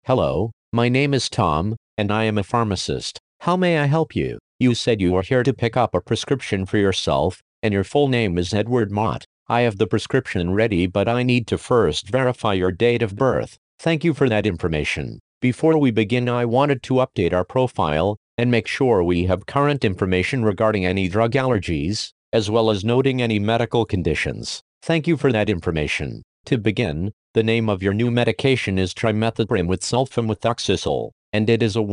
Hello, my name is Tom, and I am a pharmacist. How may I help you? You said you are here to pick up a prescription for yourself, and your full name is Edward Mott. I have the prescription ready, but I need to first verify your date of birth. Thank you for that information. Before we begin, I wanted to update our profile and make sure we have current information regarding any drug allergies, as well as noting any medical conditions. Thank you for that information. To begin, the name of your new medication is trimethoprim with sulfamethoxazole, and it is a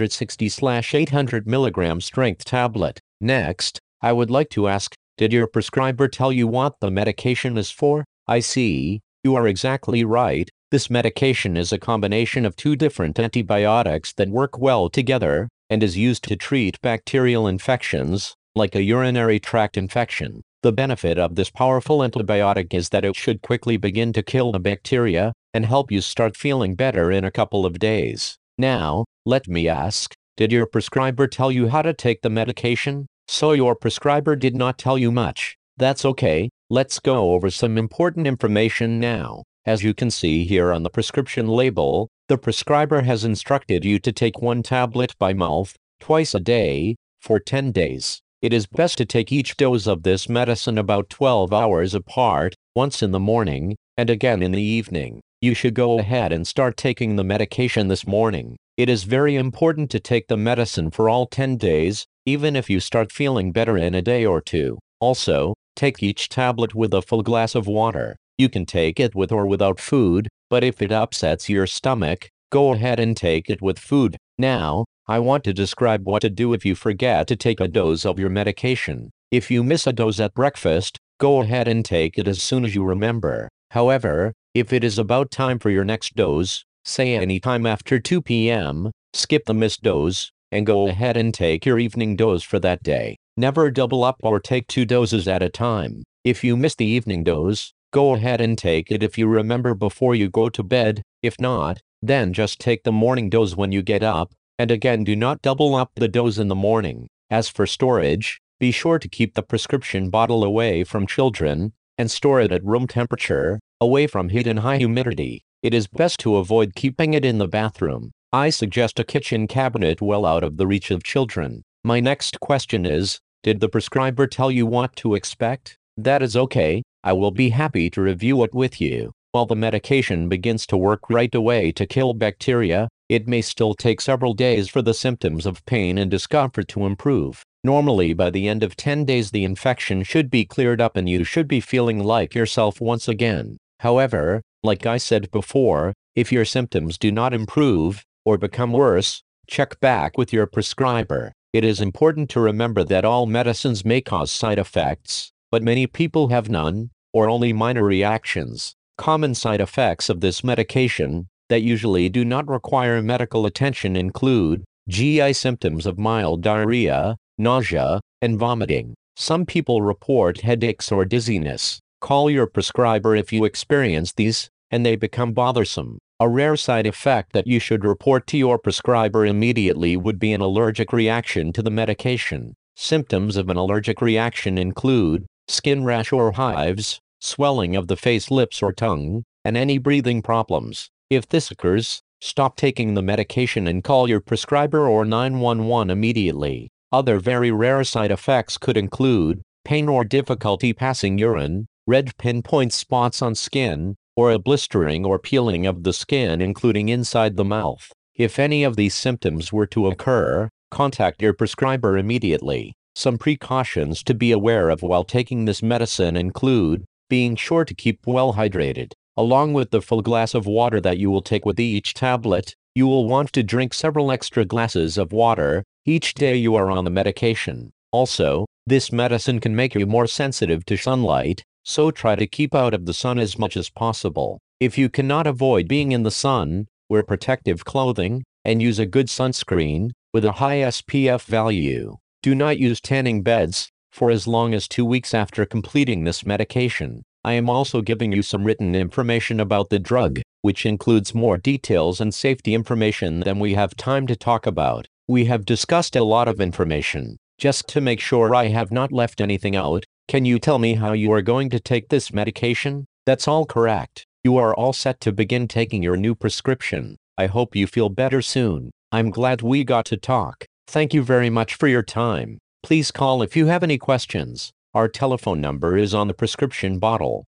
160/800 mg strength tablet. Next, I would like to ask, did your prescriber tell you what the medication is for? I see, you are exactly right. This medication is a combination of two different antibiotics that work well together, and is used to treat bacterial infections, like a urinary tract infection. The benefit of this powerful antibiotic is that it should quickly begin to kill the bacteria and help you start feeling better in a couple of days. Now, let me ask, did your prescriber tell you how to take the medication? So your prescriber did not tell you much. That's okay. Let's go over some important information now. As you can see here on the prescription label, the prescriber has instructed you to take one tablet by mouth, twice a day, for 10 days. It is best to take each dose of this medicine about 12 hours apart, once in the morning, and again in the evening. You should go ahead and start taking the medication this morning. It is very important to take the medicine for all 10 days, even if you start feeling better in a day or two. Also, take each tablet with a full glass of water. You can take it with or without food, but if it upsets your stomach, go ahead and take it with food. Now, I want to describe what to do if you forget to take a dose of your medication. If you miss a dose at breakfast, go ahead and take it as soon as you remember. However, if it is about time for your next dose, say any time after 2 p.m., skip the missed dose, and go ahead and take your evening dose for that day. Never double up or take 2 doses at a time. If you miss the evening dose, go ahead and take it if you remember before you go to bed. If not, then just take the morning dose when you get up. And again, do not double up the dose in the morning. As for storage, be sure to keep the prescription bottle away from children, and store it at room temperature, away from heat and high humidity. It is best to avoid keeping it in the bathroom. I suggest a kitchen cabinet well out of the reach of children. My next question is, did the prescriber tell you what to expect? That is okay. I will be happy to review it with you. While the medication begins to work right away to kill bacteria, it may still take several days for the symptoms of pain and discomfort to improve. Normally, by the end of 10 days, the infection should be cleared up and you should be feeling like yourself once again. However, like I said before, if your symptoms do not improve or become worse, check back with your prescriber. It is important to remember that all medicines may cause side effects, but many people have none, or only minor reactions. Common side effects of this medication that usually do not require medical attention include GI symptoms of mild diarrhea, nausea, and vomiting. Some people report headaches or dizziness. Call your prescriber if you experience these, and they become bothersome. A rare side effect that you should report to your prescriber immediately would be an allergic reaction to the medication. Symptoms of an allergic reaction include skin rash or hives, swelling of the face, lips, or tongue, and any breathing problems. If this occurs, stop taking the medication and call your prescriber or 911 immediately. Other very rare side effects could include pain or difficulty passing urine, red pinpoint spots on skin, or a blistering or peeling of the skin including inside the mouth. If any of these symptoms were to occur, contact your prescriber immediately. Some precautions to be aware of while taking this medicine include being sure to keep well hydrated. Along with the full glass of water that you will take with each tablet, you will want to drink several extra glasses of water each day you are on the medication. Also, this medicine can make you more sensitive to sunlight, so try to keep out of the sun as much as possible. If you cannot avoid being in the sun, wear protective clothing, and use a good sunscreen with a high SPF value. Do not use tanning beds for as long as 2 weeks after completing this medication. I am also giving you some written information about the drug, which includes more details and safety information than we have time to talk about. We have discussed a lot of information. Just to make sure I have not left anything out, can you tell me how you are going to take this medication? That's all correct. You are all set to begin taking your new prescription. I hope you feel better soon. I'm glad we got to talk. Thank you very much for your time. Please call if you have any questions. Our telephone number is on the prescription bottle.